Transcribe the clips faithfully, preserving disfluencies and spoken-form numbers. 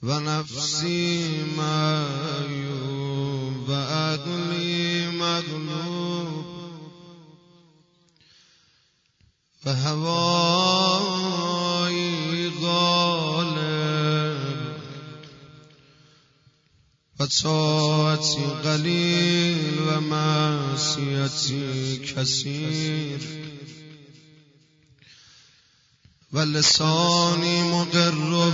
و نفسی معیوب و عقلی مغلوب و هوایی غالب و طاعتی قلیل و معصیتی کثیر و لسانی مقر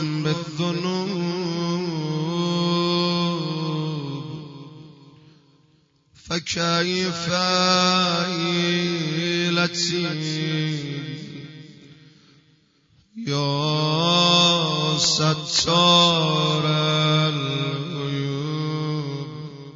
بالذنوب فکیف حیلتی یا ستار العیوب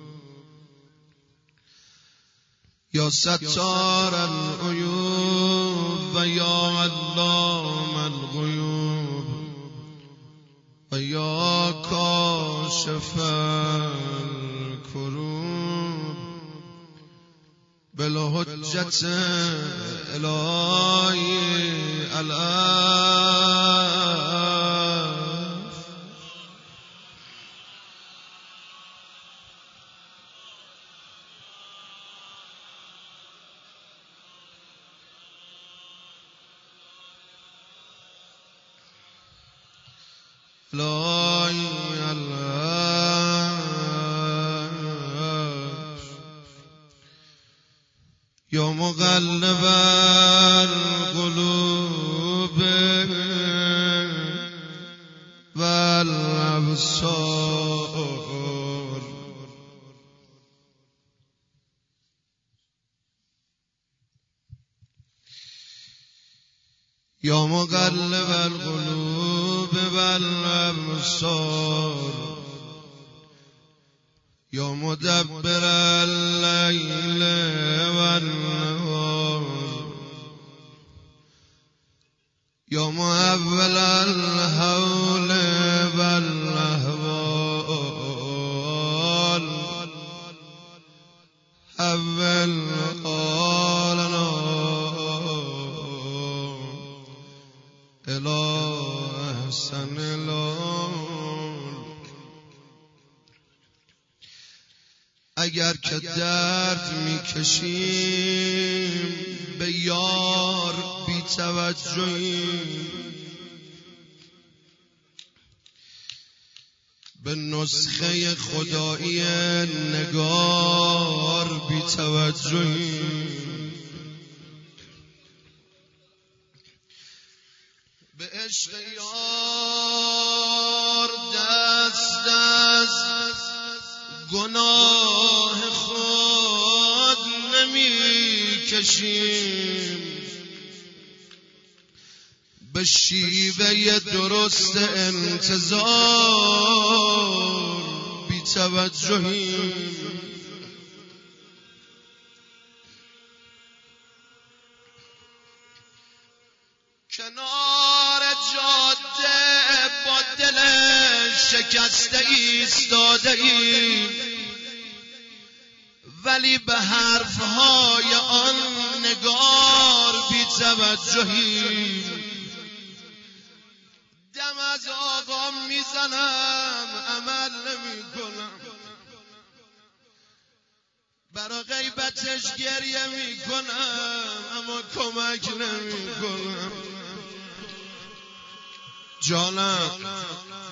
یا ستار العیوب و یا علام الغیوب و یا کاشف الکروب بالحجت الهی الاف الهی الاف یا مقلب القلوب والابصار یا مقلب القلوب والابصار یا مدبر الليل والنهار یا محول الحول والاحوال حول حالنا الى احسن الحال. اگر که درد میکشیم به یار بی توجهیم، به نسخه خدایی نگار بی توجهیم، به عشق یار دست از گناه خود نمی کشیم، به شیوه درست انتظار بی توجهیم، کنار جاده با دل شکسته ایستاده ایم، ولی به حرفهای آن نگار بی توجهیم. دم از آقا میزنم عمل نمی کنم، برا غیبتش گریه می کنم اما کمک نمی کنم. جانم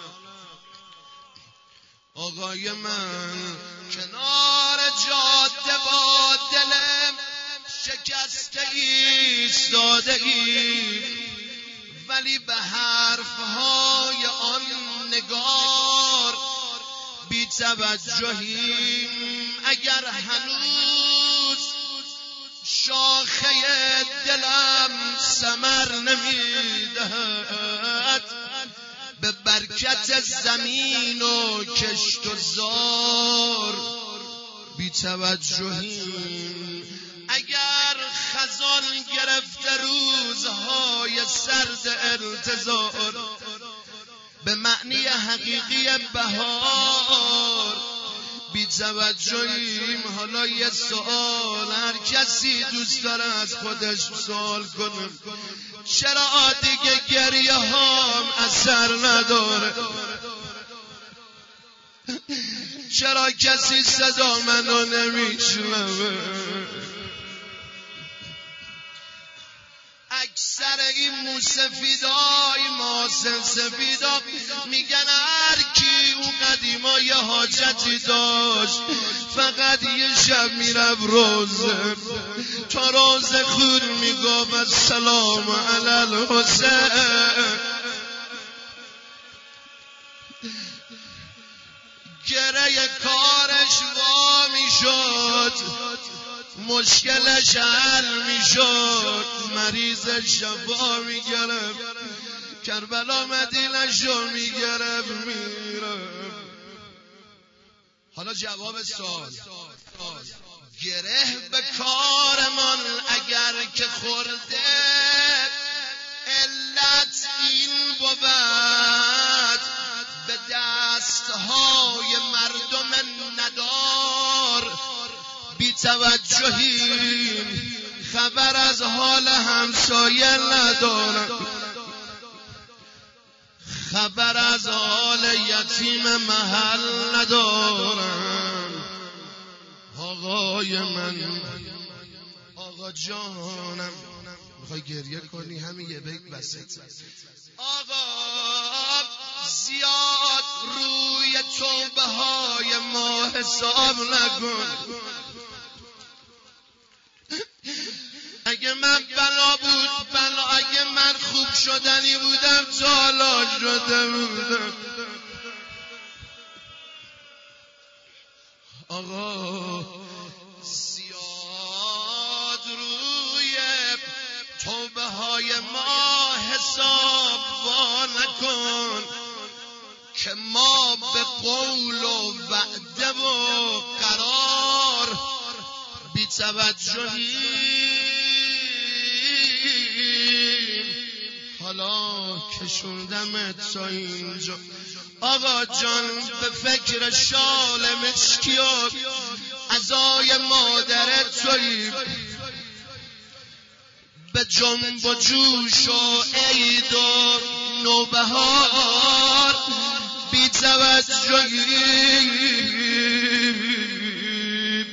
آقای من کنار جاده با دلم شکسته ایستاده ایم، ولی به حرفهای آن نگار بی توجهیم. اگر هنوز شاخه دلم ثمر نمیدهد، به برکت زمین و کشت و زار بی توجهیم. اگر خزان گرفته روزهای سرد انتظار، به معنی حقیقی بهار بی توجهیم. حالا یه سوال هر کسی دوست داره از خودش سوال کنه، چرا دیگه گریه هام اثر نداره؟ چرا کسی صدا منو نمیشنوه؟ اکثر این موسفیدای ماسن سفیدا میگن هر کی اون قدیما یه حاجتی داشت فقط یه شب میرفت روزه، تا روزه خور میگفت السلام علی الحسین. گره کارش وا میشد، مشکلش حل میشد، مریضش شفا میگرفت، کربلا مدینه‌شو میگرفت میرفت. حالا جواب سوال، گره به کارمان اگر که خورده، علت این بود به دستهای مردم ندار بی توجهیم، خبر از حال همسایه ندارم، خبر از حال یتیم محل ندارم. آقای من، آقا جانم، میخوای گریه کنی همین یه بیت بسیط. آقا زیاد روی توبه های ما حساب نکن، اگه من بلا بود بلا، اگه من خوب شدنی بودم جالا شده بودم. آقا زیاد روی توبه های ما حساب وا نکن، که ما به قول و وعده و قرار بی توجهیم. حالا کشوندمت تا اینجا آقا جان، به فکر شال مشکی و عزای مادرت تویی، به جنب و جوش و عید و نوبهار بی توجهیم،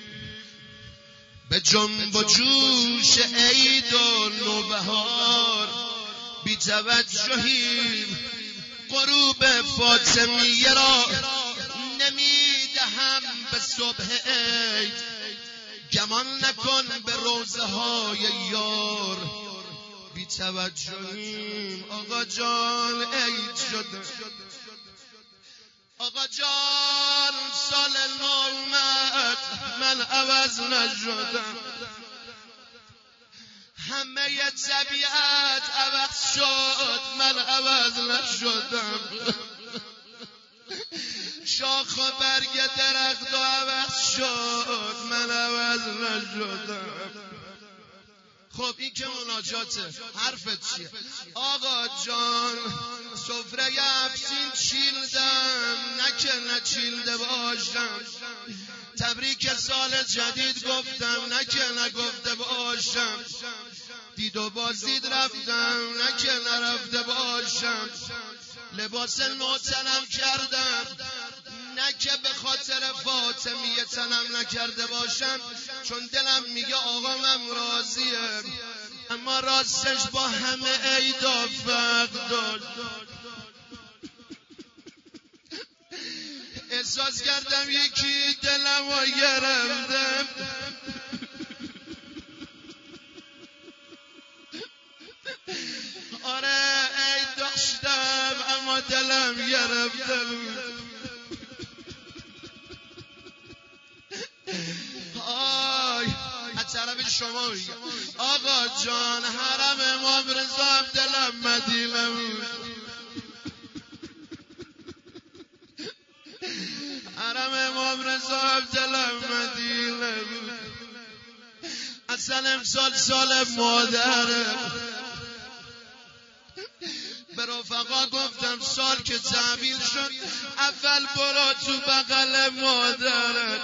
به جنب و جوش عید و نوبهار بی توجهیم. غروب فاطمیه را نمیدهم به صبح عید، گمان نکن به روزه های یار بی توجهیم. آقا جان عید شده، آقا جان سال نومد من عوض نشدم، همه طبیعت عوض شد من عوض نشدم، شاخ و برگ درخت عوض شد من عوض نشدم. خب این که مناجاته، حرفت چیه؟ آقا جان سفره افسین چیلدم، نه که نچیلده باشم، تبریک سال جدید گفتم، نه که نگفته باشم، دید و بازدید رفتم، نه که نرفته باشم، لباس نو تنم کردم، نه که به خاطر فاطمیه تنم نکرده باشم، چون دلم میگه آقا من راضیه، اما راستش با همه عیدا فرق داشت. احساس کردم یکی دلم رو گرفته، آره عید داشتم اما دلم گرفته بود. آی از طرف شما میگم آقا جان، حرم امام رضا هم دلم مدینه بود، حرم امام رضا هم دلم مدینه بود. اصلا امسال سال مادره، به رفقا گفتم سال که تعبیر شد اول برو تو بغل مادرت.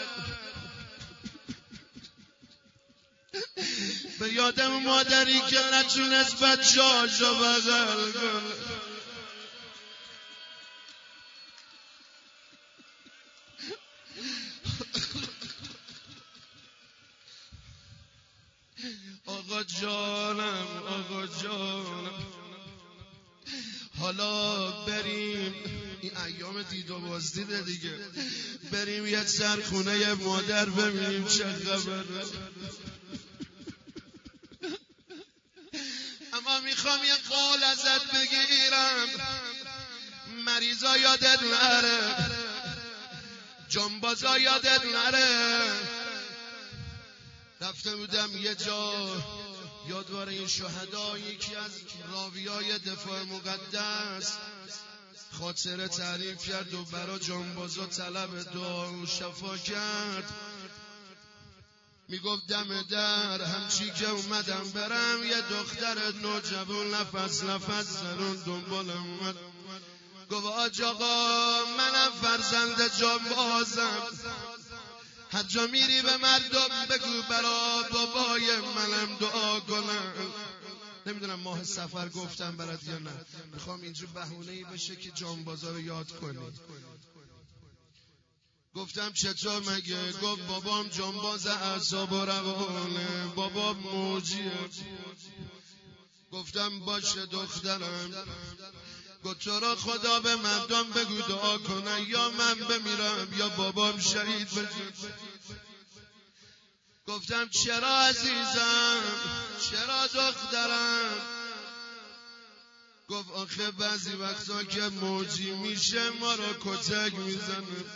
به یادم مادری که نتونست بچه‌هاشو بغل کنه. حالا بریم، این ایام دید و بازدیده دیگه، بریم یه سرخونه مادر ببینیم چه خبره. اما میخوام یه قول ازت بگیرم، مریضا یادت نره، جنبازا یادت نره. رفته بودم یه جا یادوار این شهدا، یکی از راویای دفاع مقدس خاطره تعریف کرد و برا جنبازا طلب دعا و شفا کرد. میگفت دم در همچی که اومدم برم، یه دختر نوجوان نفس نفس زنون دنبالم اومد. گفت آج آقا منم فرزند جنبازم، هر جا میری به مردم بگو برا بابای منم دعا کنم. نمیدونم ماه سفر گفتم برات یا نه، میخوام اینجور بهونه‌ای بشه که جانبازا رو یاد کنی. گفتم چطور مگه؟ گفت بابام جانباز اعصاب و روانه، بابام موجیه. گفتم باشه دخترم، گفت تو را خدا به مردم بگو دعا کنن، یا من بمیرم یا بابام شهید بشه. گفتم چرا عزیزم، چرا دخترم؟ گفت آخه بعضی وقتا که موجی میشه ما رو کتک میزنه.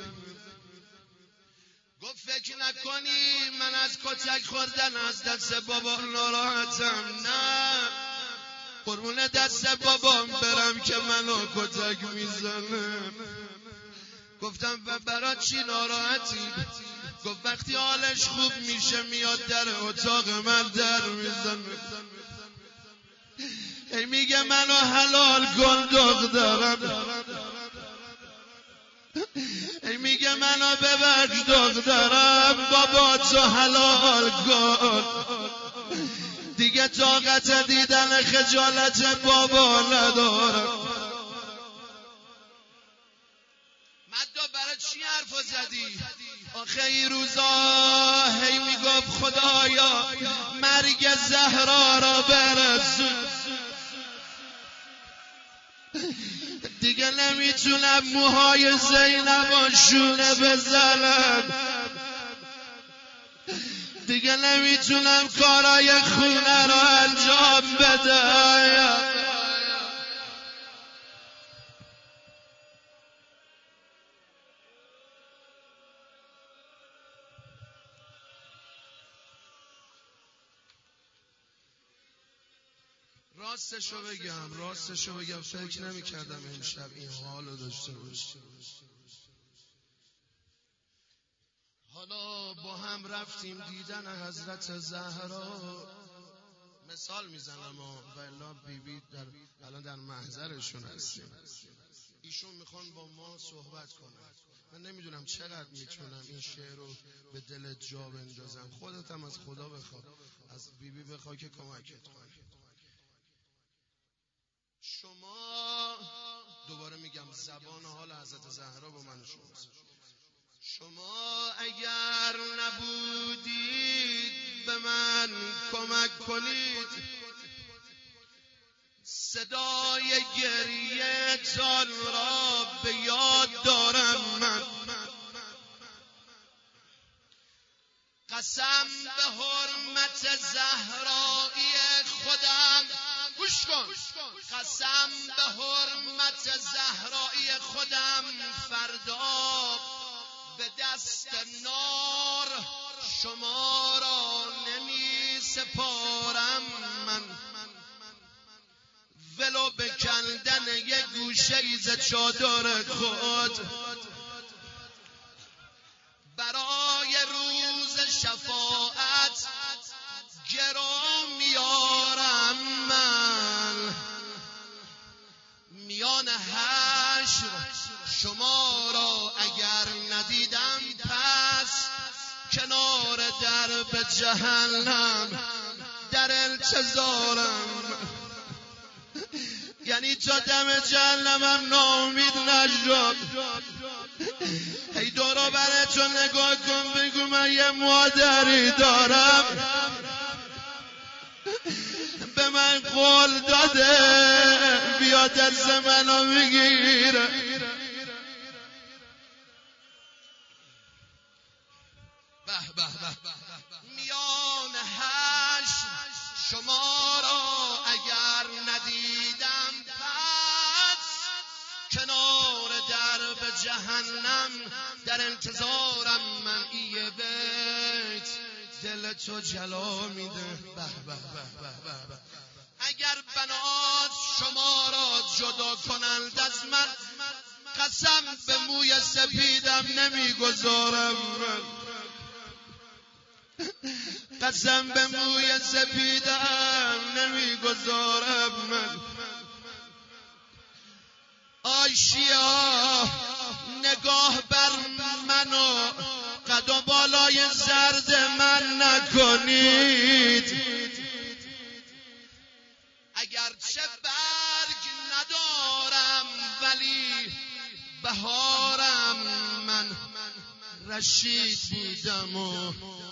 گفت فکر نکنی من از کتک خوردن از دست بابا ناراحتم، نه قربون دست بابام برم که منو کتک میزنه. گفتم و برای چی ناراحتی؟ گفت وقتی حالش خوب میشه میاد در اتاق من در میزنه، ای میگه منو حلال کن دخترم، ای میگه منو ببخش دخترم، بابا تو حلال کن، دیگه طاقت دیدن خجالت بابا ندارم. مدا برای چی حرفا زدی؟ آخه این روزا هی میگفت خدایا مرگ زهرا را برسون، دیگه نمیتونم موهای زینب و شونه بزنم، دیگه نمیتونم کارای خونه را انجام بدم. راستشو بگم راستشو بگم فکر نمی کردم امشب این حالو داشته باشم. حالا با هم رفتیم دیدن حضرت زهرا، مثال میزنم و الا بی بی در الان در محضرشون هستیم، ایشون میخوان با ما صحبت کنن. من نمیدونم چقدر میتونم این شعر رو به دلت جا بندازم، خودت هم از خدا بخوا، از بی بی بخوا که کمکت کنه. شما دوباره میگم زبان حال حضرت زهرا با من شماست. شما اگر نبودید به من کمک کنید، صدای گریه تان را به یاد دارم من. قسم به حرمت زهرایی خودم، گوش کن، قسم به حرمت زهرایی خودم فردا به دست نار شما را نمی سپارم من، ولو به کندن یک گوشه ز چادر خود. برای روز شفاعت گرو میارم من، میان حشر شما را اگر ندیدم پس کنار درب جهنم در انتظارم. یعنی تا دم جهنمم ناامید نشد. هی دورو براتون نگاه کن بگو من یه مادری دارم به من قول داده بیا میاد از منو میگیره. به به به میان حشر شما را اگر ندیدم پس کنار درب جهنم در انتظارم من ای بیت دل تو جلا میده. به به به به به اگر بنات شما را جدا کنند از من قسم به موی سپیدم نمیگذارم، قسم به موی سپیدم نمیگذارم. من آشیا نگاه بر من و قد و بالای زرد من نکنید، اگرچه برگ ندارم ولی بهارم. من رشید بودم و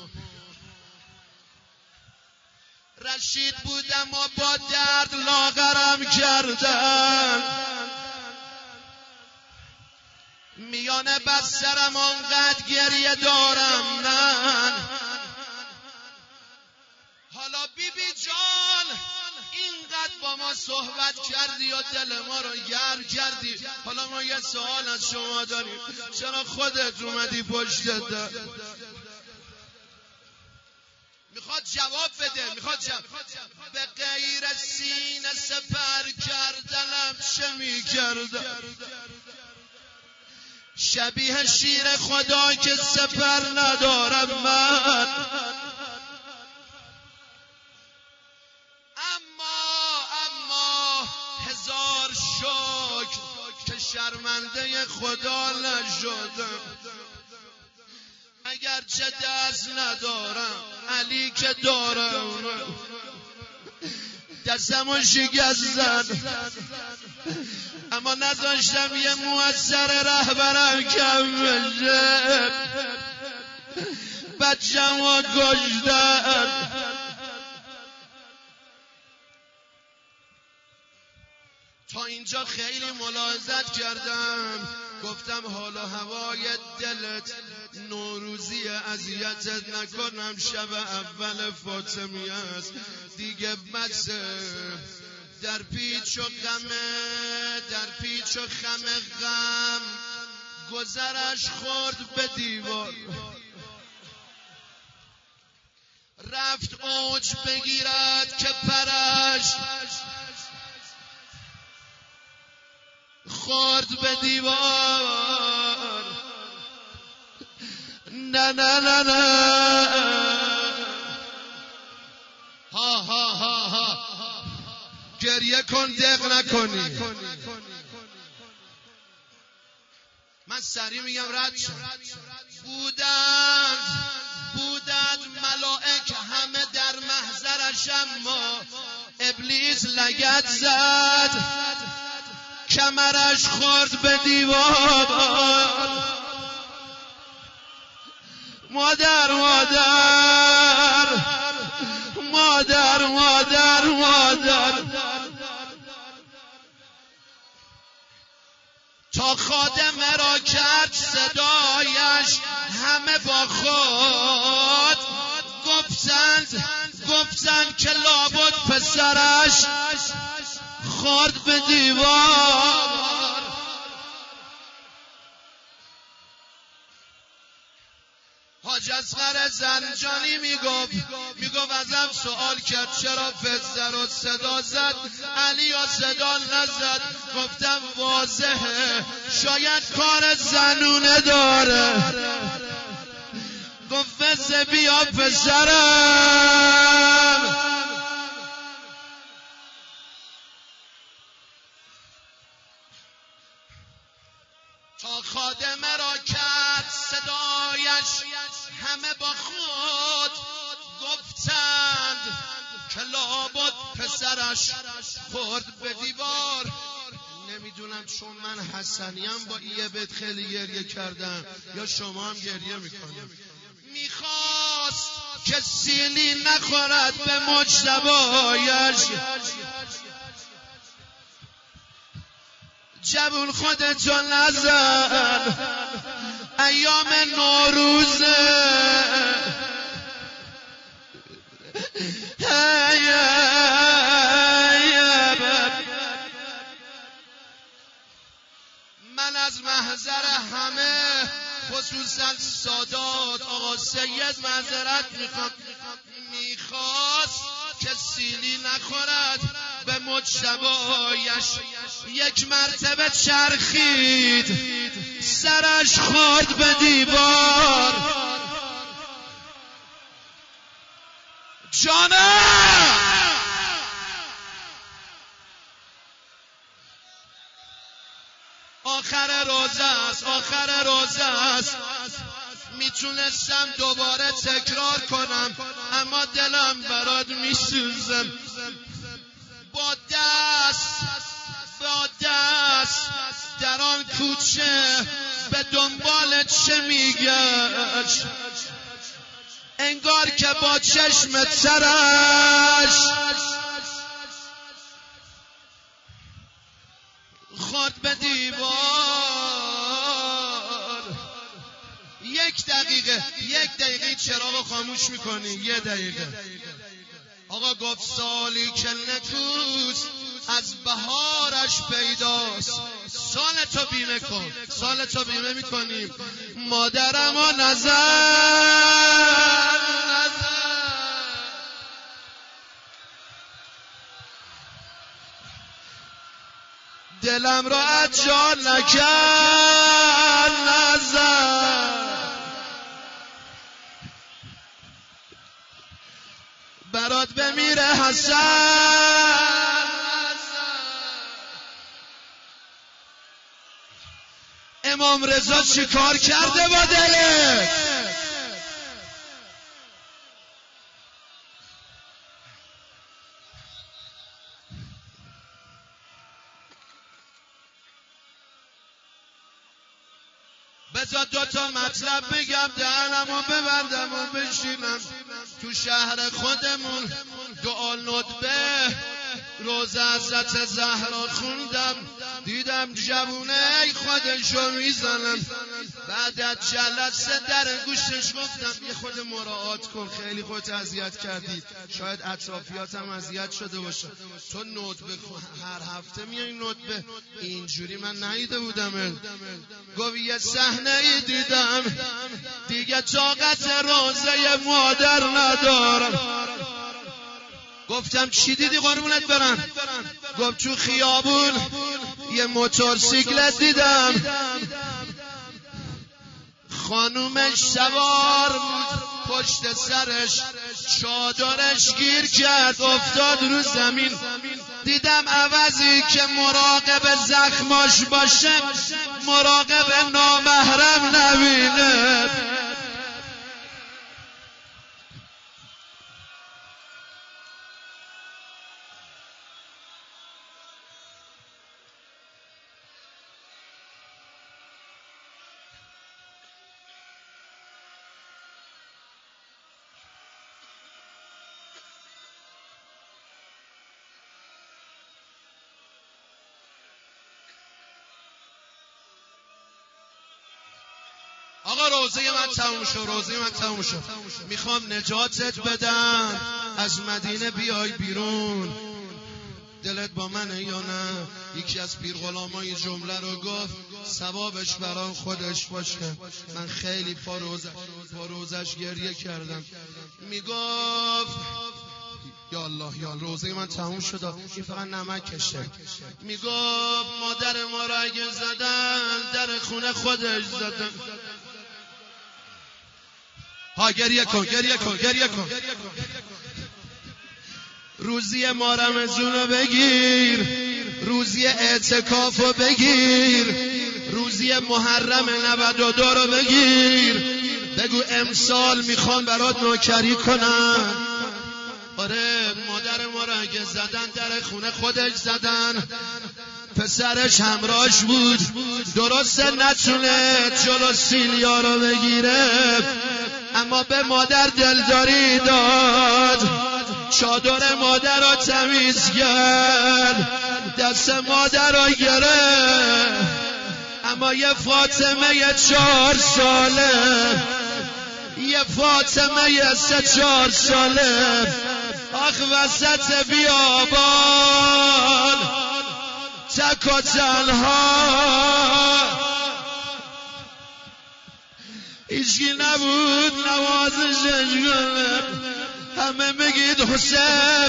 رشید بودم و با درد لاغرم کردم، میانه بسترم آنقدر گریه دارم. من حالا بی بی جان اینقدر با ما صحبت کردی و دل ما رو گرم کردی، حالا ما یه سوال از شما داریم، چرا خودت اومدی پشت در؟ میخواد جواب بده، میخواد جواب. به غیر سینه سپر کردنم چه میکردم؟ شبیه شیر خدا که سپر ندارم من. اما اما هزار شکر که شرمنده خدا نشدم، اگرچه دست ندارم علی که دارم دستمو شکست زد، اما نذاشتم یه موثر رهبرم کم بشه، بچه‌مو کشتن. تا اینجا خیلی ملاحظت کردم، گفتم حالا هوای دلت نوروزی اذیتت نکنم، شب اول فاطمی است دیگه بس. در پیچ و غمه در پیچ و خم غم گذرش خورد به دیوار، رفت اوج بگیرد که پرش خورد به دیوار. نه نه نه نه ها ها ها ها گریه کن دق نکنی. من سریع میگم رد شد. بودند بودند ملائک همه در محضرش، اما ابلیس لگد زد کمرش خورد به دیوار. مادر مادر مادر مادر مادر تا خادمه را کرد صدایش، همه با خود گفتند گفتند که لابد پسرش خورد به دیوار. حاج اصغر زنجانی میگفت میگفت ازم سوال کرد چرا پسر و صدا زد علی و صدا نزد؟ گفتم واضحه شاید کار زنونه داره. گفت فز بیا پسرم. تا خادمه را کرد صدایش، همه با خود گفتند که لابد پسرش خورد به دیوار. نمیدونم چون من حسنیم با یه بیت خیلی گریه کردم یا شما هم گریه میکنیم. میخواست که سیلی نخورد به مجتبایش، جوون خودتو نزن، ایام نوروزه. من از محضر همه خصوصا سادات آقا سید معذرت میخوام، میخواست که سیلی نخورد به مجتبایش، یک مرتبه چرخید سرش خورد به دیوار. جانم آخر روزه است، آخر روزه است. میتونستم دوباره تکرار کنم اما دلم برات میسوزم. با دست با دست در آن کوچه به دنبال چه میگشت، انگار که با چشم ترش خورد به دیوار. یک دقیقه یک دقیقه چراغو خاموش میکنی، یه دقیقه. آقا گفت سالی که نکوست از بهارش پیداست. سال تو بیمه کن، سال تو بیمه میکنیم. مادرم و نظر دلم را از جان نکن نظر، برات بمیره حسن. امام رضا چی کار کرده با دلت؟ بذار دوتا مطلب بگم دهنمو ببندم و بشینم. تو شهر خودمون دعا ندبه روزه حضرت زهرا خوندم، دیدم جوونه ای خودشو میزنم. بعد از جلسه در گوشش گفتم یه خود مراعات کن، خیلی خودت اذیت کردی، شاید اطرافیاتم اذیت شده باشه. تو ندبه هر هفته میای ندبه، اینجوری من ندیده بودم. گفت یه صحنه ای دیدم دیگه طاقت روزه مادر ندارم. گفتم چی دیدی قربونت برم؟ گفت تو خیابون یه موتورسیکلت دیدم، خانومش سوار بود، پشت سرش چادرش گیر کرد افتاد رو زمین. دیدم عوضی که مراقب زخماش باشه مراقب نامحرم نبینه. آقا روزه من تموم شد، روزه من تموم شد. میخوام نجاتت بدم، از مدینه بیای بیرون. دلت با منه یا نه؟ یکی از پیر غلامای جمله رو گفت ثوابش برای خودش باشه. من خیلی پا روزش گریه کردم. میگفت یا الله یا روزه من تموم شد، این فقط نمک کشه. میگفت مادر ما را اگه زدن در خونه خودش زدن. ها گریه کن گریه کن گریه کن. روزی ما رمضانو بگیر، روزی اعتکافو بگیر، روزی محرم نود و دو رو بگیر. بگو امسال میخوان برات نوکری کنن. آره مادر ما رو اگه زدن در خونه خودش زدن، پسرش همراهش بود، درسته نتونه جلو سیلیا رو بگیره اما به مادر دلداری داد، چادر مادر رو تمیز کرد، دست مادر را گرفت، اما یه فاطمه یه چهار ساله، یه فاطمه یه سه چهار ساله آخ وسط بیابان تک و تنها، هیچکی نبود نوازشش کنه، همه میگید حسین.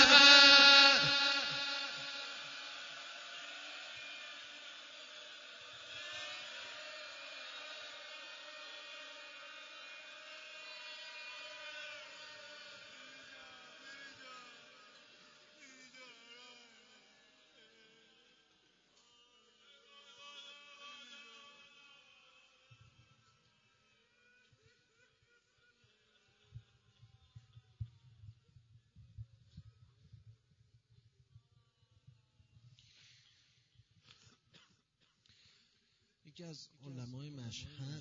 یکی از علمای مشهد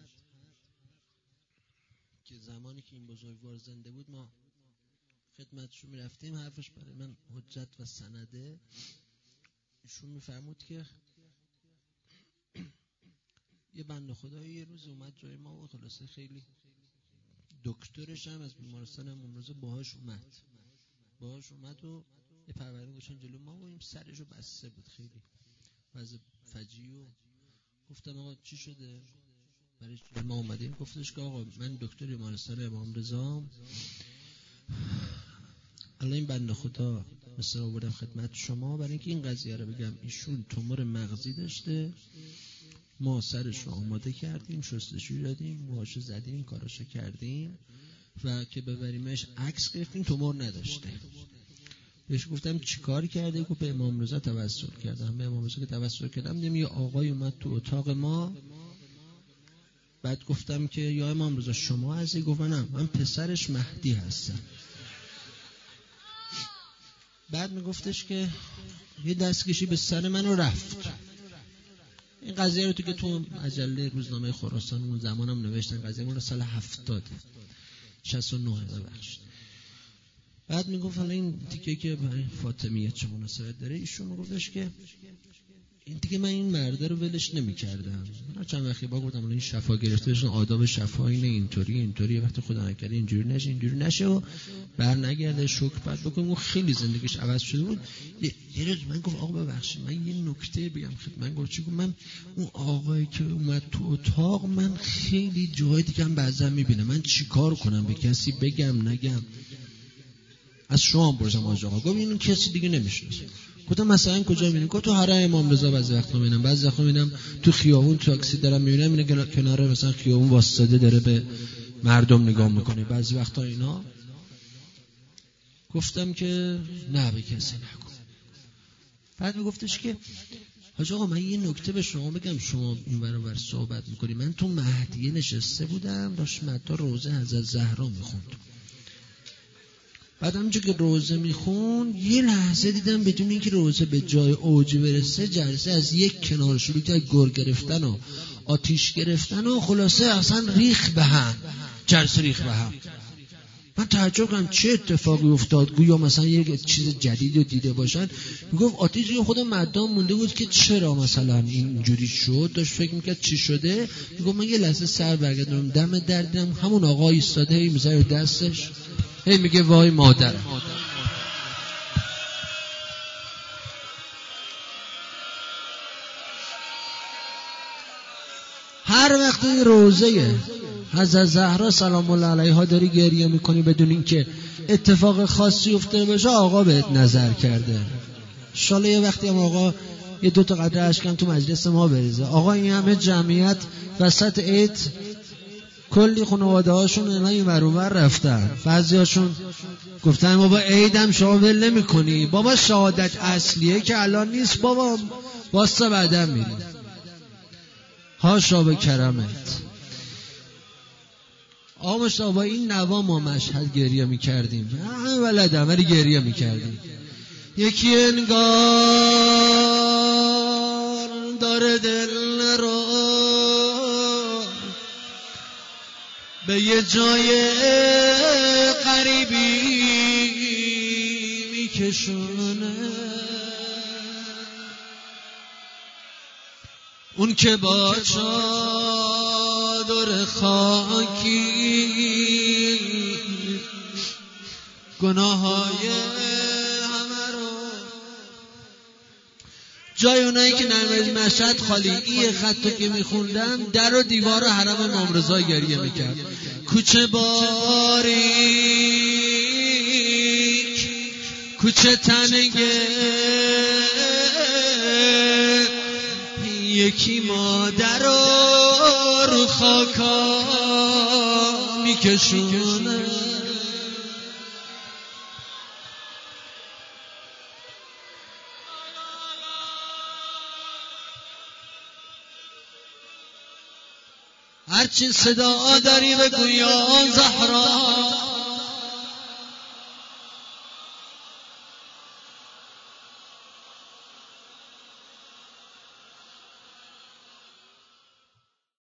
که زمانی که این بزرگوار زنده بود ما خدمتشون میرفتیم، حرفش برای من حجت و سنده. ایشون میفرمود که یه بنده خدایی یه روز اومد جای ما و خلاصه خیلی دکترش هم از بیمارستان هم اون روز باهاش اومد باهاش اومد و یه پرورده گوشن جلو ما و این سرشو بسته بود، خیلی وضع فجیع. و گفتم آقا چی شده؟ برای چی ما اومدیم؟ گفتش که آقا من دکتر بیمارستان امام رضا، الان این بنده خدا مثلا آوردم خدمت شما برای اینکه این قضیه رو بگم. ایشون تومور مغزی داشته، ما سرش رو آماده کردیم، شستشوی دادیم، موهاشو زدیم، کاراشو کردیم و که ببریمش عکس گرفتیم، تومور نداشته. بهش گفتم چیکار کرده؟ گفت به امام رضا توسل کردم. به امام رضا که توسل کردم دیدم یه آقای اومد تو اتاق ما، بعد گفتم که یا امام رضا شما هستی؟ گفت نه من پسرش مهدی هستم. بعد میگفتش که یه دستکشی به سر منو رفت. این قضیه رو تو که تو مجله روزنامه خراسان اون زمانم نوشتن، قضیه مال سال هفتاد شصت و نه ببخشید. بعد میگفت حالا این تیکه که برای فاطمیه چه مناسبت داره؟ ایشون میگفتش که این دیگه من این مرده رو ولش نمی‌کردم. من چند وقتی با گفتم این شفا گرفتهشون آداب شفا اینه، اینطوری اینطوری، وقتی خدا نکرده اینجوری نشه اینجوری نشه و بر نگرده شکر بعد بکنیم. اون خیلی زندگیش عوض شده بود. یه روز من گفت آقا ببخشید من یه نکته بگم خدمت. من گفت چی؟ گفت من اون آقایی که اومد تو اتاق من خیلی جای دیگه هم بعضا میبینم، من چیکار کنم؟ به کسی بگم نگم؟ از شما پرسیدم آقا. گفت این کسی دیگه نمیشناسه. گفتم مثلا کجا میبینی؟ گفت تو حرم امام رضا بعضی وقتا میبینم، بعضی وقتا میبینم تو خیابون تاکسی دارم میبینم اینه کنار مثلا خیابون واسطه داره به مردم نگاه میکنه بعضی وقتا اینا. گفتم که نه به کسی نگو. بعد میگفتش که حاج آقا من یه نکته به شما بگم، شما این برابر صحبت میکنی. من تو مهدیه نشسته بودم داشت مدتا روزه حضرت زهرا میخوند. بعد همونجا که روزه میخون یه لحظه دیدم بدون اینکه روزه به جای اوج برسه جلسه از یک کنار شروع کرد گر گرفتن و آتیش گرفتن و خلاصه اصلا ریخ به هم، جلسه ریخ به هم. من تعجب کردم چه اتفاقی افتاد، گویا مثلا یه چیز جدیدی رو دیده باشن. میگفت آتیش رو خود مردم مونده بود که چرا مثلا اینجوری شد، داشت فکر میکرد چی شده. میگفت من یه لحظه سر برگردونم دم در دیدم همون آقا ایستاده هی میذاره دستش هی میگه وای مادرم. هر وقت این روزه حضرت زهرا سلام الله علیها داری گریه میکنی بدون اینکه اتفاق خاصی افتاده باشه آقا بهت نظر کرده. انشالله یه وقتی هم آقا یه دوتا قطره اشکم تو مجلس ما بریزه. آقا این همه جمعیت وسط عید کلی خانواده هاشون اینا این ور اون ور رفتن، بعضی هاشون گفتن ما با عیدم شما ول نمی کنی بابا، شهادت اصلیه که الان نیست بابا، واسه بعدم میریم. هاشا به کرمت. آقا مشتاق با این نوا ما مشهد گریه میکردیم، همه ولدم ولی گریه میکردیم. یکی انگار داره دل رو به یه جای غریبی میکشونه، اون که با چادر خاکی گناههای همه رو جای اونایی که نمیز مشهد خالی. این خطو که میخوندم در و دیوار حرم امام رضا گریه میکرد. کوچه باریک کوچه تنگه یکی مادر رو خاکا میکشونه. هرچی صدا داری بگو یا زهرا